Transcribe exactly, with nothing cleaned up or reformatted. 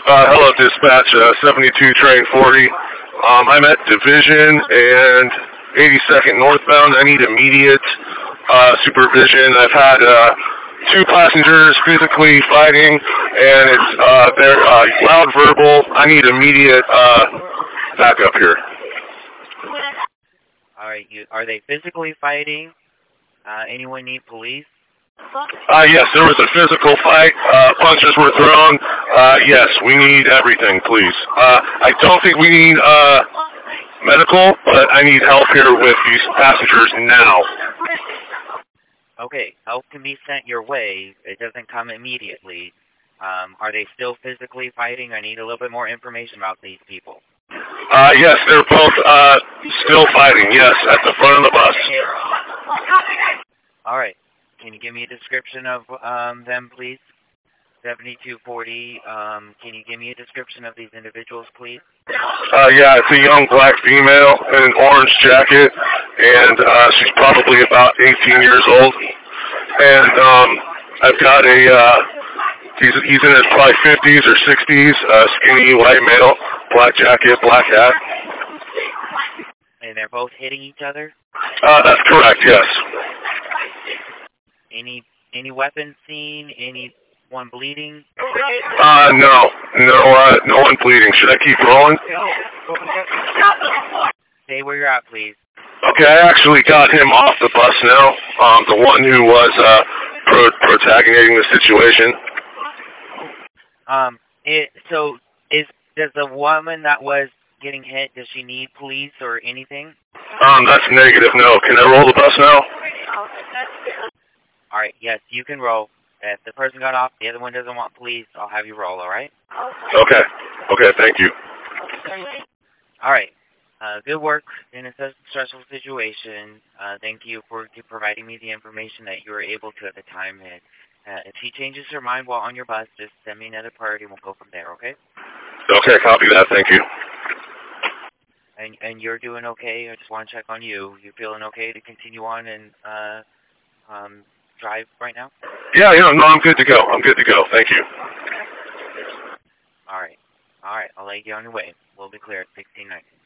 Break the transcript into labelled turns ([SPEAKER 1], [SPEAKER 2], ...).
[SPEAKER 1] Uh, hello, dispatch, uh, seventy-two train forty. Um, I'm at Division and eighty-second northbound. I need immediate uh, supervision. I've had uh, two passengers physically fighting, and it's uh, they're uh, loud verbal. I need immediate uh, backup here.
[SPEAKER 2] All right, you, are they physically fighting? Uh, anyone need police?
[SPEAKER 1] Uh, yes, there was a physical fight. Uh, punches were thrown. Uh, yes, we need everything, please. Uh, I don't think we need uh, medical, but I need help here with these passengers now.
[SPEAKER 2] Okay, help can be sent your way. It doesn't come immediately. Um, are they still physically fighting? I need a little bit more information about these people.
[SPEAKER 1] Uh, yes, they're both uh, still fighting, yes, at the front of the bus.
[SPEAKER 2] All right. Can you give me a description of um, them, please? seventy-two forty, um, can you give me a description of these individuals, please?
[SPEAKER 1] Uh, yeah, it's a young black female in an orange jacket, and uh, she's probably about eighteen years old. And um, I've got a, uh, he's, he's in his probably fifties or sixties, uh, skinny white male, black jacket, black hat.
[SPEAKER 2] And they're both hitting each other?
[SPEAKER 1] Uh, that's correct, yes.
[SPEAKER 2] Any any weapons seen? Anyone bleeding?
[SPEAKER 1] Uh, no. No, uh, no one bleeding. Should I keep rolling?
[SPEAKER 2] Stay where you're at, please.
[SPEAKER 1] Okay, I actually got him off the bus now. Um, the one who was uh, pro protagonizating the situation.
[SPEAKER 2] Um, it, so is does the woman that was getting hit, does she need police or anything?
[SPEAKER 1] Um, that's negative, no. Can I roll the bus now?
[SPEAKER 2] All right, yes, you can roll. If the person got off, the other one doesn't want police, I'll have you roll, all right?
[SPEAKER 1] Okay. Okay, thank you.
[SPEAKER 2] All right. Uh, good work in a stressful situation. Uh, thank you for providing me the information that you were able to at the time. And uh, if she changes her mind while on your bus, just send me another priority and we'll go from there, okay?
[SPEAKER 1] Okay, copy that. Thank you.
[SPEAKER 2] And and you're doing okay? I just want to check on you. You feeling okay to continue on and uh, um, drive right now?
[SPEAKER 1] Yeah, yeah, no, I'm good to go. I'm good to go. Thank you.
[SPEAKER 2] All right. All right, I'll let you get on your way. We'll be clear at sixteen ninety.